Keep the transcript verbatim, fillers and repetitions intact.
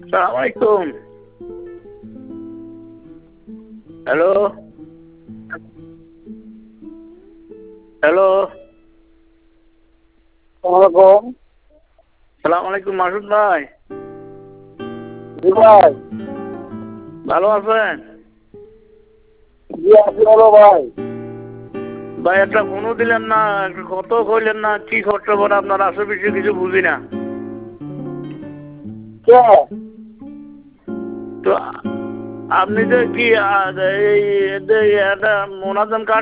সালাম আলাইকুম। Hello hello ওয়ালাইকুম। সালাম আলাইকুম মাসুদ ভাই। জি ভাই। ভালো আছেন? জি আছি ভালো ভাই। ভাই একটা ফোনও দিলেন না, একটা কত কইলেন না, কি খবর আপনার আশেপাশে কিছু বুঝি না। কে? তো আপনি যে কি আহ, এই এই- এই- একটা মোনাজাম কার্ড